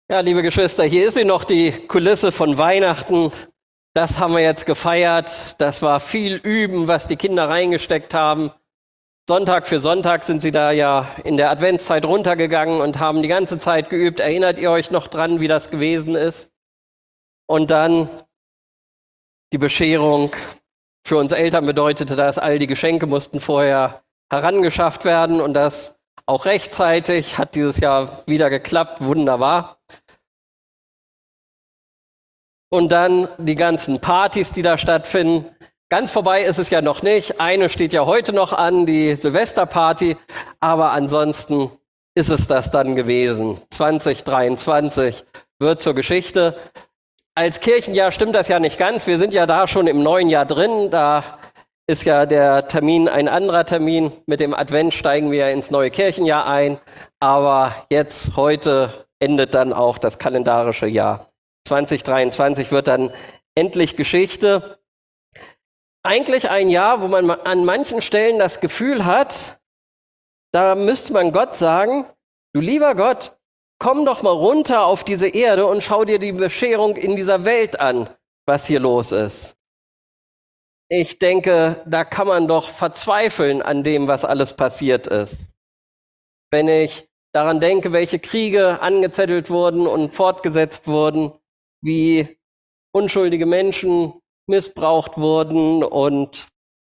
Ja, liebe Geschwister, hier ist sie noch, die Kulisse von Weihnachten. Das haben wir jetzt gefeiert. Das war viel Üben, was die Kinder reingesteckt haben. Sonntag für Sonntag sind sie da ja in der Adventszeit runtergegangen und haben die ganze Zeit geübt. Erinnert ihr euch noch dran, wie das gewesen ist? Und dann die Bescherung. Für uns Eltern bedeutete das, all die Geschenke mussten vorher herangeschafft werden und das auch rechtzeitig. Hat dieses Jahr wieder geklappt, wunderbar. Und dann die ganzen Partys, die da stattfinden. Ganz vorbei ist es ja noch nicht. Eine steht ja heute noch an, die Silvesterparty. Aber ansonsten ist es das dann gewesen. 2023 wird zur Geschichte. Als Kirchenjahr stimmt das ja nicht ganz. Wir sind ja da schon im neuen Jahr drin. Da ist ja der Termin ein anderer Termin. Mit dem Advent steigen wir ins neue Kirchenjahr ein. Aber jetzt, heute, endet dann auch das kalendarische Jahr. 2023 wird dann endlich Geschichte. Eigentlich ein Jahr, wo man an manchen Stellen das Gefühl hat, da müsste man Gott sagen, du lieber Gott, komm doch mal runter auf diese Erde und schau dir die Bescherung in dieser Welt an, was hier los ist. Ich denke, da kann man doch verzweifeln an dem, was alles passiert ist. Wenn ich daran denke, welche Kriege angezettelt wurden und fortgesetzt wurden, wie unschuldige Menschen missbraucht wurden und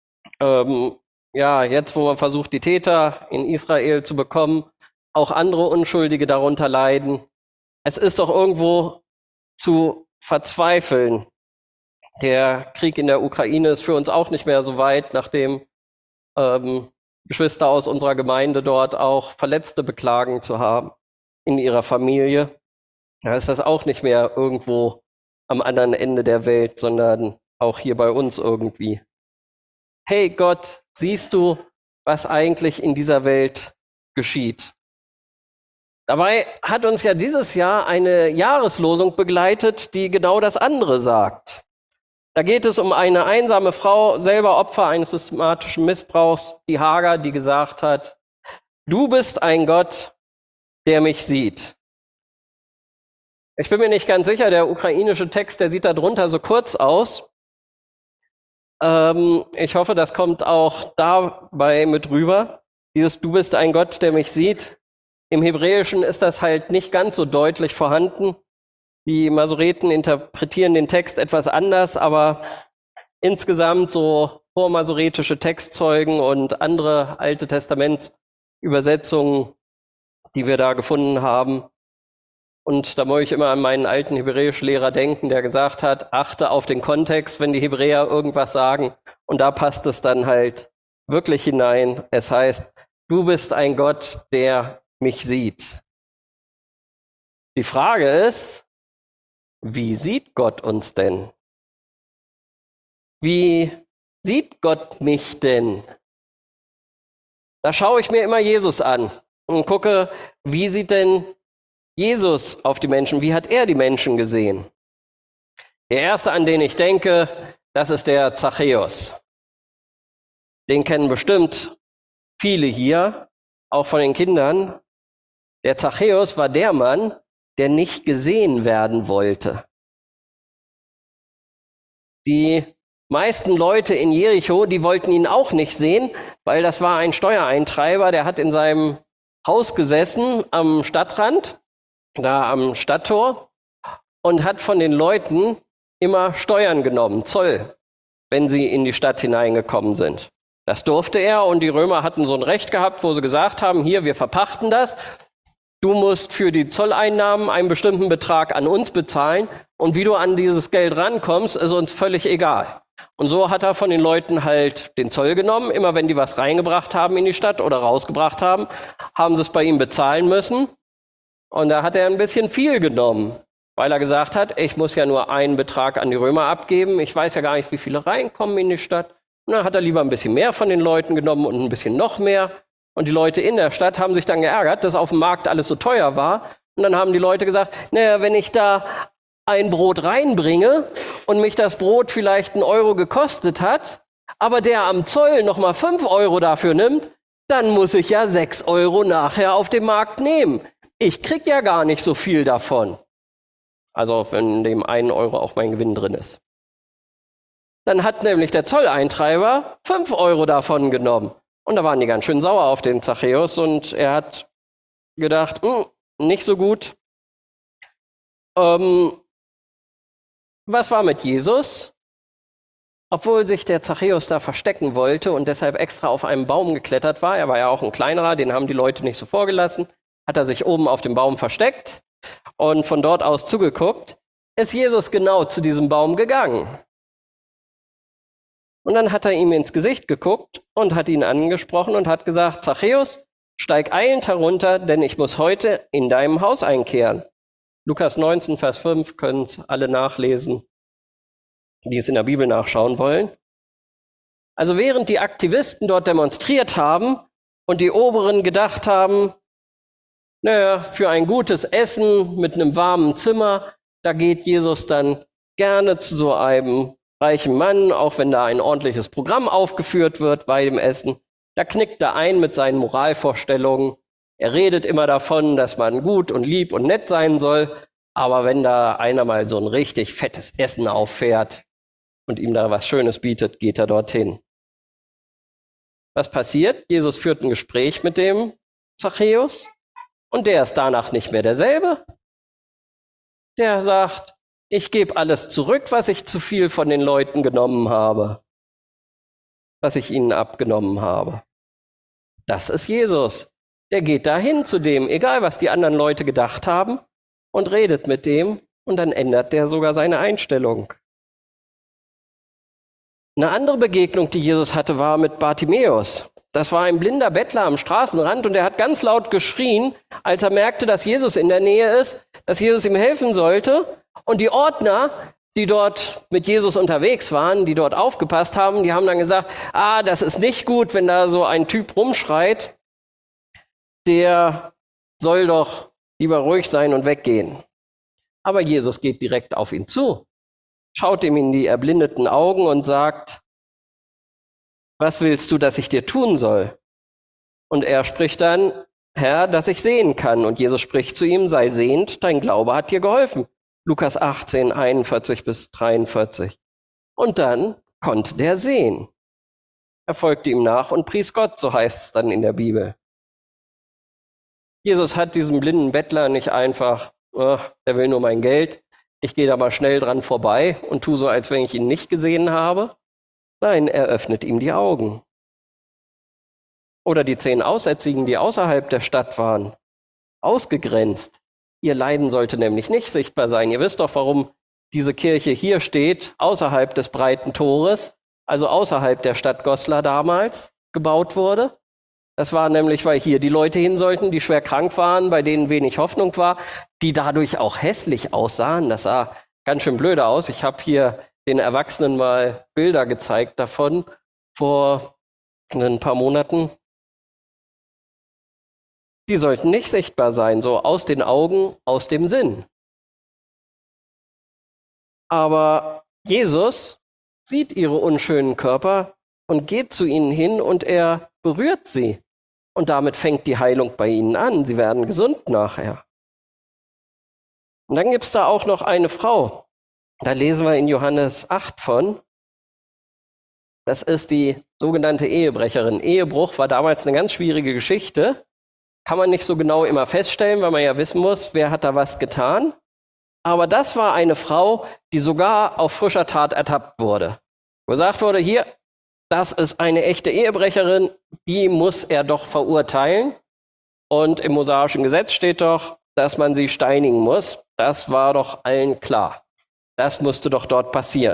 jetzt, wo man versucht, die Täter in Israel zu bekommen, auch andere Unschuldige darunter leiden. Es ist doch irgendwo zu verzweifeln. Der Krieg in der Ukraine ist für uns auch nicht mehr so weit, nachdem Geschwister aus unserer Gemeinde dort auch Verletzte beklagen zu haben in ihrer Familie. Da ist das auch nicht mehr irgendwo am anderen Ende der Welt, sondern auch hier bei uns irgendwie. Hey Gott, siehst du, was eigentlich in dieser Welt geschieht? Dabei hat uns ja dieses Jahr eine Jahreslosung begleitet, die genau das andere sagt. Da geht es um eine einsame Frau, selber Opfer eines systematischen Missbrauchs, die Hagar, die gesagt hat, du bist ein Gott, der mich sieht. Ich bin mir nicht ganz sicher, der ukrainische Text, der sieht da drunter so kurz aus. Ich hoffe, das kommt auch dabei mit rüber. Dieses Du bist ein Gott, der mich sieht. Im Hebräischen ist das halt nicht ganz so deutlich vorhanden. Die Masoreten interpretieren den Text etwas anders, aber insgesamt so vormasoretische Textzeugen und andere Alte Testamentsübersetzungen, die wir da gefunden haben. Und da muss ich immer an meinen alten Hebräischlehrer denken, der gesagt hat, achte auf den Kontext, wenn die Hebräer irgendwas sagen. Und da passt es dann halt wirklich hinein. Es heißt, du bist ein Gott, der mich sieht. Die Frage ist, wie sieht Gott uns denn? Wie sieht Gott mich denn? Da schaue ich mir immer Jesus an und gucke, wie sieht denn Jesus auf die Menschen? Wie hat er die Menschen gesehen? Der erste, an den ich denke, das ist der Zachäus. Den kennen bestimmt viele hier, auch von den Kindern. Der Zachäus war der Mann, der nicht gesehen werden wollte. Die meisten Leute in Jericho, die wollten ihn auch nicht sehen, weil das war ein Steuereintreiber, der hat in seinem Haus gesessen am Stadtrand, da am Stadttor, und hat von den Leuten immer Steuern genommen, Zoll, wenn sie in die Stadt hineingekommen sind. Das durfte er und die Römer hatten so ein Recht gehabt, wo sie gesagt haben, hier, wir verpachten das, du musst für die Zolleinnahmen einen bestimmten Betrag an uns bezahlen und wie du an dieses Geld rankommst, ist uns völlig egal. Und so hat er von den Leuten halt den Zoll genommen, immer wenn die was reingebracht haben in die Stadt oder rausgebracht haben, haben sie es bei ihm bezahlen müssen. Und da hat er ein bisschen viel genommen, weil er gesagt hat, ich muss ja nur einen Betrag an die Römer abgeben. Ich weiß ja gar nicht, wie viele reinkommen in die Stadt. Und dann hat er lieber ein bisschen mehr von den Leuten genommen und ein bisschen noch mehr. Und die Leute in der Stadt haben sich dann geärgert, dass auf dem Markt alles so teuer war. Und dann haben die Leute gesagt, naja, wenn ich da ein Brot reinbringe und mich das Brot vielleicht 1 Euro gekostet hat, aber der am Zoll nochmal 5 Euro dafür nimmt, dann muss ich ja 6 Euro nachher auf dem Markt nehmen. ich krieg ja gar nicht so viel davon. Also wenn in dem 1 Euro auch mein Gewinn drin ist. Dann hat nämlich der Zolleintreiber 5 Euro davon genommen. Und da waren die ganz schön sauer auf den Zachäus und er hat gedacht, nicht so gut. Was war mit Jesus? Obwohl sich der Zachäus da verstecken wollte und deshalb extra auf einen Baum geklettert war, er war ja auch ein kleinerer, den haben die Leute nicht so vorgelassen, hat er sich oben auf dem Baum versteckt und von dort aus zugeguckt, ist Jesus genau zu diesem Baum gegangen. Und dann hat er ihm ins Gesicht geguckt und hat ihn angesprochen und hat gesagt, Zachäus, steig eilend herunter, denn ich muss heute in deinem Haus einkehren. Lukas 19, Vers 5 können es alle nachlesen, die es in der Bibel nachschauen wollen. Also während die Aktivisten dort demonstriert haben und die Oberen gedacht haben, naja, für ein gutes Essen mit einem warmen Zimmer, da geht Jesus dann gerne zu so einem reichen Mann, auch wenn da ein ordentliches Programm aufgeführt wird bei dem Essen. Da knickt er ein mit seinen Moralvorstellungen. Er redet immer davon, dass man gut und lieb und nett sein soll. Aber wenn da einer mal so ein richtig fettes Essen auffährt und ihm da was Schönes bietet, geht er dorthin. Was passiert? Jesus führt ein Gespräch mit dem Zachäus und der ist danach nicht mehr derselbe. Der sagt, ich gebe alles zurück, was ich zu viel von den Leuten genommen habe, was ich ihnen abgenommen habe. Das ist Jesus. Der geht dahin zu dem, egal was die anderen Leute gedacht haben, und redet mit dem und dann ändert der sogar seine Einstellung. Eine andere Begegnung, die Jesus hatte, war mit Bartimäus. Das war ein blinder Bettler am Straßenrand und er hat ganz laut geschrien, als er merkte, dass Jesus in der Nähe ist, dass Jesus ihm helfen sollte. Und die Ordner, die dort mit Jesus unterwegs waren, die dort aufgepasst haben, die haben dann gesagt, das ist nicht gut, wenn da so ein Typ rumschreit, der soll doch lieber ruhig sein und weggehen. Aber Jesus geht direkt auf ihn zu, schaut ihm in die erblindeten Augen und sagt, was willst du, dass ich dir tun soll? Und er spricht dann, Herr, dass ich sehen kann. Und Jesus spricht zu ihm, sei sehend, dein Glaube hat dir geholfen. Lukas 18, 41 bis 43. Und dann konnte der sehen. Er folgte ihm nach und pries Gott, so heißt es dann in der Bibel. Jesus hat diesen blinden Bettler nicht einfach, der will nur mein Geld, ich gehe da mal schnell dran vorbei und tu so, als wenn ich ihn nicht gesehen habe. Nein, er öffnet ihm die Augen. Oder die 10 Aussätzigen, die außerhalb der Stadt waren, ausgegrenzt. Ihr Leiden sollte nämlich nicht sichtbar sein. Ihr wisst doch, warum diese Kirche hier steht, außerhalb des breiten Tores, also außerhalb der Stadt Goslar damals gebaut wurde. Das war nämlich, weil hier die Leute hin sollten, die schwer krank waren, bei denen wenig Hoffnung war, die dadurch auch hässlich aussahen. Das sah ganz schön blöde aus. Ich habe hier den Erwachsenen mal Bilder gezeigt davon vor ein paar Monaten. Die sollten nicht sichtbar sein, so aus den Augen, aus dem Sinn. Aber Jesus sieht ihre unschönen Körper und geht zu ihnen hin und er berührt sie. Und damit fängt die Heilung bei ihnen an. Sie werden gesund nachher. Und dann gibt es da auch noch eine Frau. Da lesen wir in Johannes 8 von. Das ist die sogenannte Ehebrecherin. Ehebruch war damals eine ganz schwierige Geschichte. Kann man nicht so genau immer feststellen, weil man ja wissen muss, wer hat da was getan. Aber das war eine Frau, die sogar auf frischer Tat ertappt wurde. Wo gesagt wurde, hier, das ist eine echte Ehebrecherin, die muss er doch verurteilen. Und im mosaischen Gesetz steht doch, dass man sie steinigen muss. Das war doch allen klar. Das musste doch dort passieren.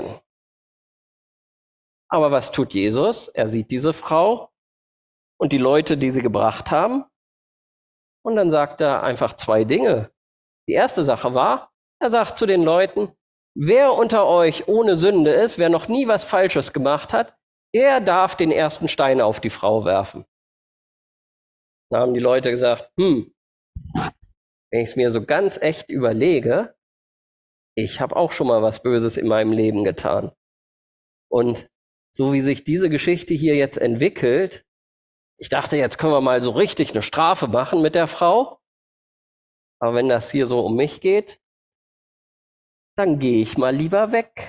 Aber was tut Jesus? Er sieht diese Frau und die Leute, die sie gebracht haben. Und dann sagt er einfach 2 Dinge. Die erste Sache war, er sagt zu den Leuten, wer unter euch ohne Sünde ist, wer noch nie was Falsches gemacht hat, der darf den ersten Stein auf die Frau werfen. Da haben die Leute gesagt, wenn ich es mir so ganz echt überlege, ich habe auch schon mal was Böses in meinem Leben getan. Und so wie sich diese Geschichte hier jetzt entwickelt, ich dachte, jetzt können wir mal so richtig eine Strafe machen mit der Frau. Aber wenn das hier so um mich geht, dann gehe ich mal lieber weg.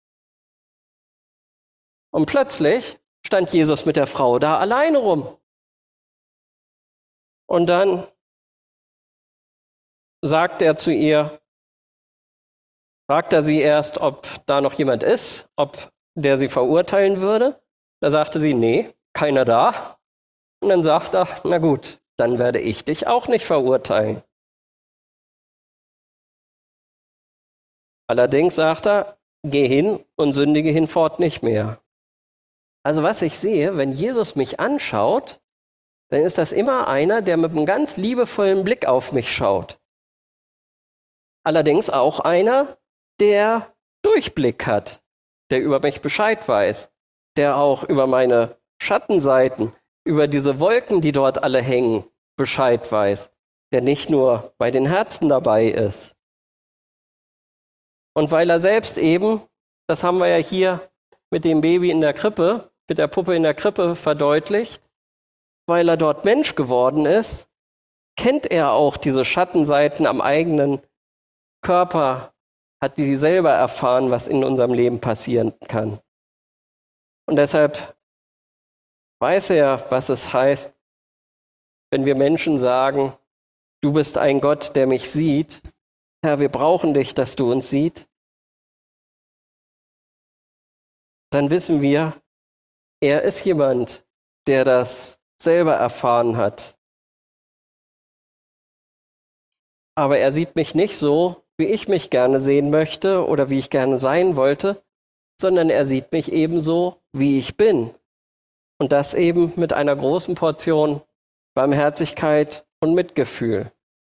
Und plötzlich stand Jesus mit der Frau da alleine rum. Und dann sagt er zu ihr, fragt er sie erst, ob da noch jemand ist, ob der sie verurteilen würde. Da sagte sie, nee, keiner da. Und dann sagt er, na gut, dann werde ich dich auch nicht verurteilen. Allerdings sagt er, geh hin und sündige hinfort nicht mehr. Also was ich sehe, wenn Jesus mich anschaut, dann ist das immer einer, der mit einem ganz liebevollen Blick auf mich schaut. Allerdings auch einer, der Durchblick hat, der über mich Bescheid weiß, der auch über meine Schattenseiten, über diese Wolken, die dort alle hängen, Bescheid weiß, der nicht nur bei den Herzen dabei ist. Und weil er selbst eben, das haben wir ja hier mit dem Baby in der Krippe, mit der Puppe in der Krippe verdeutlicht, weil er dort Mensch geworden ist, kennt er auch diese Schattenseiten am eigenen Körper, hat die selber erfahren, was in unserem Leben passieren kann. Und deshalb weiß er, was es heißt, wenn wir Menschen sagen, du bist ein Gott, der mich sieht. Herr, wir brauchen dich, dass du uns siehst. Dann wissen wir, er ist jemand, der das selber erfahren hat. Aber er sieht mich nicht so, wie ich mich gerne sehen möchte oder wie ich gerne sein wollte, sondern er sieht mich ebenso, wie ich bin. Und das eben mit einer großen Portion Barmherzigkeit und Mitgefühl.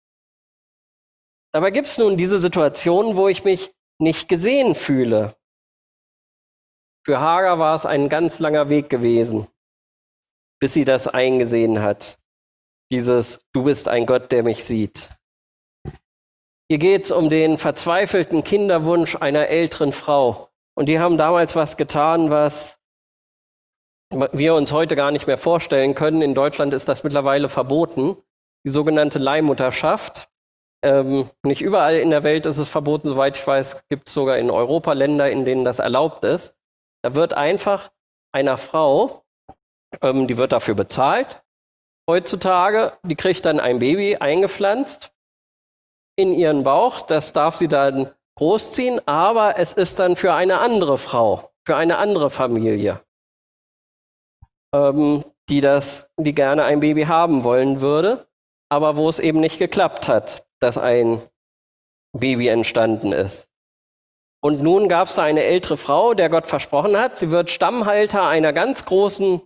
Dabei gibt es nun diese Situation, wo ich mich nicht gesehen fühle. Für Hagar war es ein ganz langer Weg gewesen, bis sie das eingesehen hat. Dieses, du bist ein Gott, der mich sieht. Hier geht es um den verzweifelten Kinderwunsch einer älteren Frau. Und die haben damals was getan, was wir uns heute gar nicht mehr vorstellen können. In Deutschland ist das mittlerweile verboten, die sogenannte Leihmutterschaft. Nicht überall in der Welt ist es verboten, soweit ich weiß, gibt es sogar in Europa Länder, in denen das erlaubt ist. Da wird einfach einer Frau, die wird dafür bezahlt, heutzutage, die kriegt dann ein Baby eingepflanzt in ihren Bauch, das darf sie dann großziehen, aber es ist dann für eine andere Frau, für eine andere Familie, die gerne ein Baby haben wollen würde, aber wo es eben nicht geklappt hat, dass ein Baby entstanden ist. Und nun gab es da eine ältere Frau, der Gott versprochen hat, sie wird Stammhalter eines ganz großen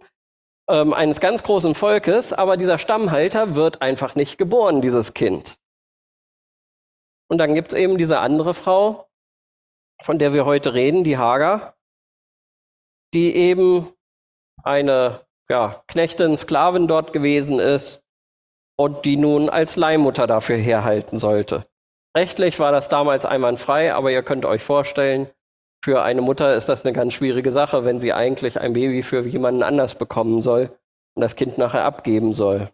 Volkes, aber dieser Stammhalter wird einfach nicht geboren, dieses Kind. Und dann gibt es eben diese andere Frau, von der wir heute reden, die Hagar, die eben eine Knechtin, Sklavin dort gewesen ist und die nun als Leihmutter dafür herhalten sollte. Rechtlich war das damals einwandfrei, aber ihr könnt euch vorstellen, für eine Mutter ist das eine ganz schwierige Sache, wenn sie eigentlich ein Baby für jemanden anders bekommen soll und das Kind nachher abgeben soll.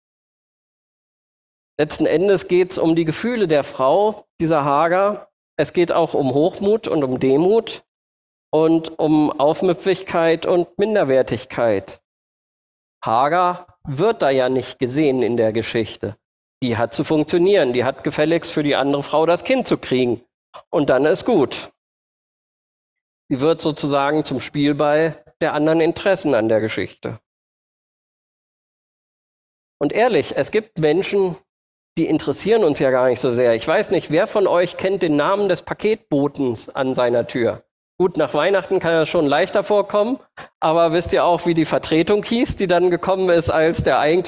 Letzten Endes geht es um die Gefühle der Frau, dieser Hagar. Es geht auch um Hochmut und um Demut und um Aufmüpfigkeit und Minderwertigkeit. Hagar wird da ja nicht gesehen in der Geschichte. Die hat zu funktionieren, die hat gefälligst für die andere Frau das Kind zu kriegen. Und dann ist gut. Sie wird sozusagen zum Spielball der anderen Interessen an der Geschichte. Und ehrlich, es gibt Menschen, die interessieren uns ja gar nicht so sehr. Ich weiß nicht, wer von euch kennt den Namen des Paketbotens an seiner Tür? Gut, nach Weihnachten kann das schon leichter vorkommen, aber wisst ihr auch, wie die Vertretung hieß, die dann gekommen ist, als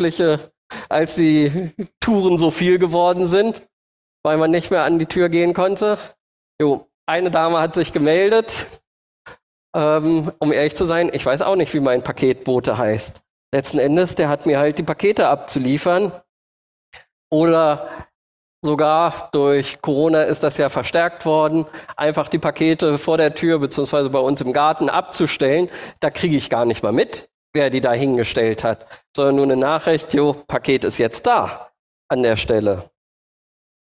die Touren so viel geworden sind, weil man nicht mehr an die Tür gehen konnte? Jo, eine Dame hat sich gemeldet, um ehrlich zu sein, ich weiß auch nicht, wie mein Paketbote heißt. Letzten Endes, der hat mir halt die Pakete abzuliefern. Oder sogar durch Corona ist das ja verstärkt worden, einfach die Pakete vor der Tür beziehungsweise bei uns im Garten abzustellen. Da kriege ich gar nicht mal mit, wer die da hingestellt hat, sondern nur eine Nachricht, jo, Paket ist jetzt da an der Stelle.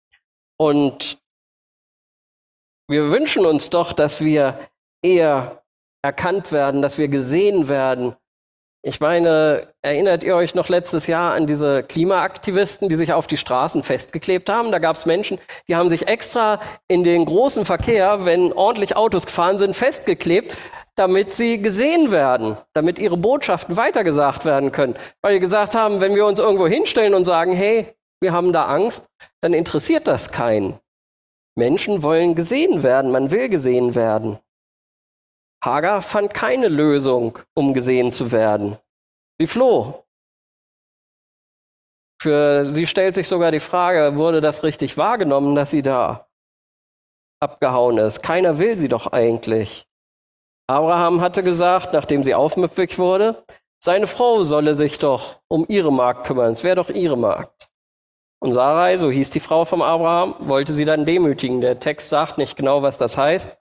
Und wir wünschen uns doch, dass wir eher erkannt werden, dass wir gesehen werden. Ich meine, erinnert ihr euch noch letztes Jahr an diese Klimaaktivisten, die sich auf die Straßen festgeklebt haben? Da gab es Menschen, die haben sich extra in den großen Verkehr, wenn ordentlich Autos gefahren sind, festgeklebt, damit sie gesehen werden, damit ihre Botschaften weitergesagt werden können. Weil die gesagt haben, wenn wir uns irgendwo hinstellen und sagen, hey, wir haben da Angst, dann interessiert das keinen. Menschen wollen gesehen werden, man will gesehen werden. Hagar fand keine Lösung, um gesehen zu werden. Sie floh. Für sie stellt sich sogar die Frage, wurde das richtig wahrgenommen, dass sie da abgehauen ist? Keiner will sie doch eigentlich. Abraham hatte gesagt, nachdem sie aufmüpfig wurde, seine Frau solle sich doch um ihre Magd kümmern, es wäre doch ihre Magd. Und Sarai, so hieß die Frau von Abraham, wollte sie dann demütigen. Der Text sagt nicht genau, was das heißt.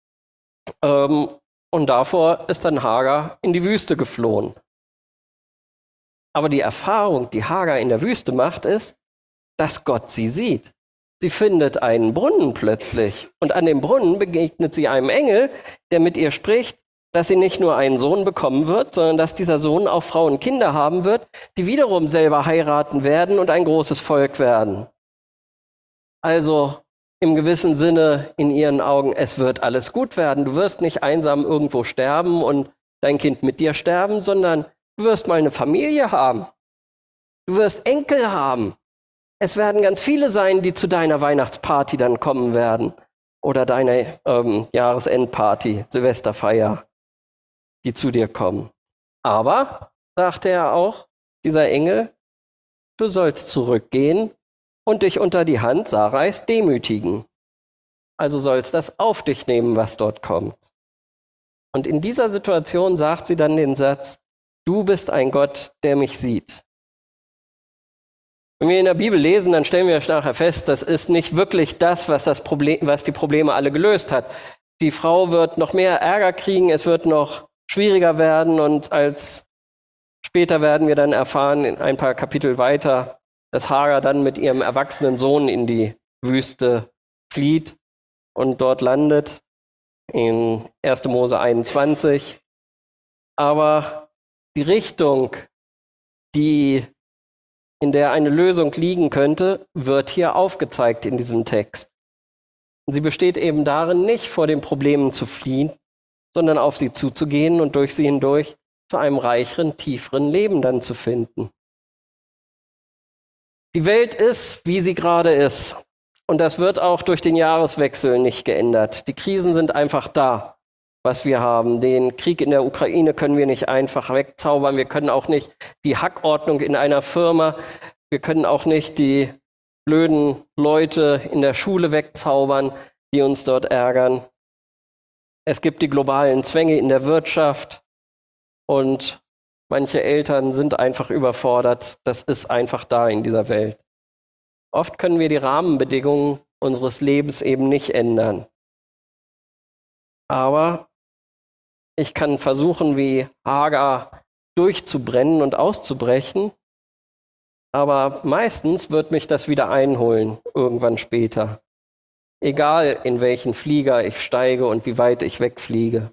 Und davor ist dann Hagar in die Wüste geflohen. Aber die Erfahrung, die Hagar in der Wüste macht, ist, dass Gott sie sieht. Sie findet einen Brunnen plötzlich. Und an dem Brunnen begegnet sie einem Engel, der mit ihr spricht, dass sie nicht nur einen Sohn bekommen wird, sondern dass dieser Sohn auch Frauen und Kinder haben wird, die wiederum selber heiraten werden und ein großes Volk werden. Also im gewissen Sinne in ihren Augen, es wird alles gut werden. Du wirst nicht einsam irgendwo sterben und dein Kind mit dir sterben, sondern du wirst mal eine Familie haben. Du wirst Enkel haben. Es werden ganz viele sein, die zu deiner Weihnachtsparty dann kommen werden. Oder deiner Jahresendparty, Silvesterfeier, die zu dir kommen. Aber, sagte er auch, dieser Engel, du sollst zurückgehen und dich unter die Hand Sarais demütigen. Also sollst das auf dich nehmen, was dort kommt. Und in dieser Situation sagt sie dann den Satz, du bist ein Gott, der mich sieht. Wenn wir in der Bibel lesen, dann stellen wir nachher fest, das ist nicht wirklich das, was die Probleme alle gelöst hat. Die Frau wird noch mehr Ärger kriegen, es wird noch schwieriger werden und später werden wir dann erfahren, in ein paar Kapitel weiter, dass Hagar dann mit ihrem erwachsenen Sohn in die Wüste flieht und dort landet, in 1. Mose 21. Aber die Richtung, in der eine Lösung liegen könnte, wird hier aufgezeigt in diesem Text. Und sie besteht eben darin, nicht vor den Problemen zu fliehen, sondern auf sie zuzugehen und durch sie hindurch zu einem reicheren, tieferen Leben dann zu finden. Die Welt ist, wie sie gerade ist. Und das wird auch durch den Jahreswechsel nicht geändert. Die Krisen sind einfach da, was wir haben. Den Krieg in der Ukraine können wir nicht einfach wegzaubern. Wir können auch nicht die Hackordnung in einer Firma, wir können auch nicht die blöden Leute in der Schule wegzaubern, die uns dort ärgern. Es gibt die globalen Zwänge in der Wirtschaft und manche Eltern sind einfach überfordert. Das ist einfach da in dieser Welt. Oft können wir die Rahmenbedingungen unseres Lebens eben nicht ändern. Aber ich kann versuchen, wie Hagar durchzubrennen und auszubrechen. Aber meistens wird mich das wieder einholen, irgendwann später. Egal, in welchen Flieger ich steige und wie weit ich wegfliege.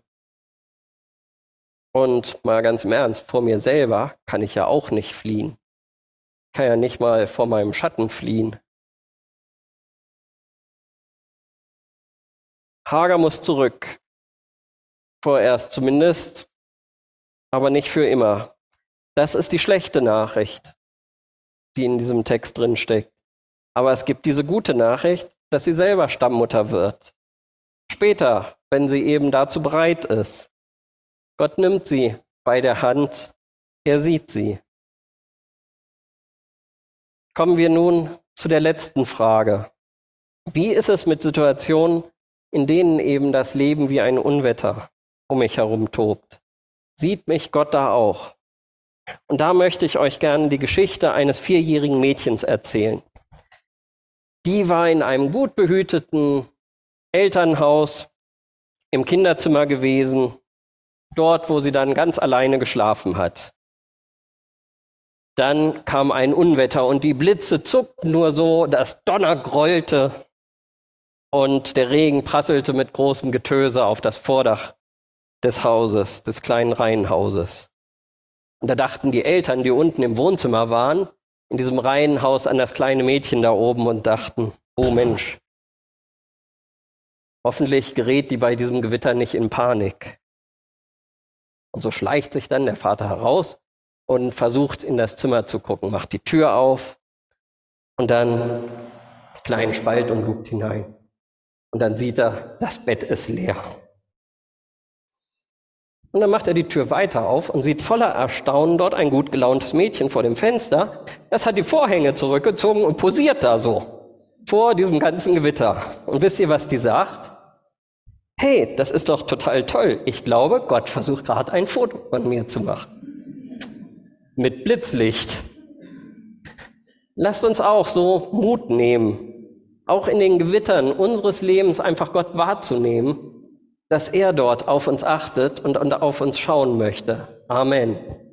Und mal ganz im Ernst, vor mir selber kann ich ja auch nicht fliehen. Ich kann ja nicht mal vor meinem Schatten fliehen. Hagar muss zurück. Vorerst zumindest, aber nicht für immer. Das ist die schlechte Nachricht, die in diesem Text drin steckt. Aber es gibt diese gute Nachricht, dass sie selber Stammmutter wird. Später, wenn sie eben dazu bereit ist. Gott nimmt sie bei der Hand, er sieht sie. Kommen wir nun zu der letzten Frage. Wie ist es mit Situationen, in denen eben das Leben wie ein Unwetter um mich herum tobt? Sieht mich Gott da auch? Und da möchte ich euch gerne die Geschichte eines 4-jährigen Mädchens erzählen. Die war in einem gut behüteten Elternhaus im Kinderzimmer gewesen, dort, wo sie dann ganz alleine geschlafen hat. Dann kam ein Unwetter und die Blitze zuckten nur so, das Donner grollte und der Regen prasselte mit großem Getöse auf das Vordach des Hauses, des kleinen Reihenhauses. Und da dachten die Eltern, die unten im Wohnzimmer waren, in diesem Reihenhaus an das kleine Mädchen da oben und dachten, oh Mensch, hoffentlich gerät die bei diesem Gewitter nicht in Panik. Und so schleicht sich dann der Vater heraus und versucht in das Zimmer zu gucken, macht die Tür auf und dann einen kleinen Spalt und guckt hinein. Und dann sieht er, das Bett ist leer. Und dann macht er die Tür weiter auf und sieht voller Erstaunen dort ein gut gelauntes Mädchen vor dem Fenster. Das hat die Vorhänge zurückgezogen und posiert da so vor diesem ganzen Gewitter. Und wisst ihr, was die sagt? Hey, das ist doch total toll. Ich glaube, Gott versucht gerade ein Foto von mir zu machen. Mit Blitzlicht. Lasst uns auch so Mut nehmen, auch in den Gewittern unseres Lebens einfach Gott wahrzunehmen, dass er dort auf uns achtet und auf uns schauen möchte. Amen.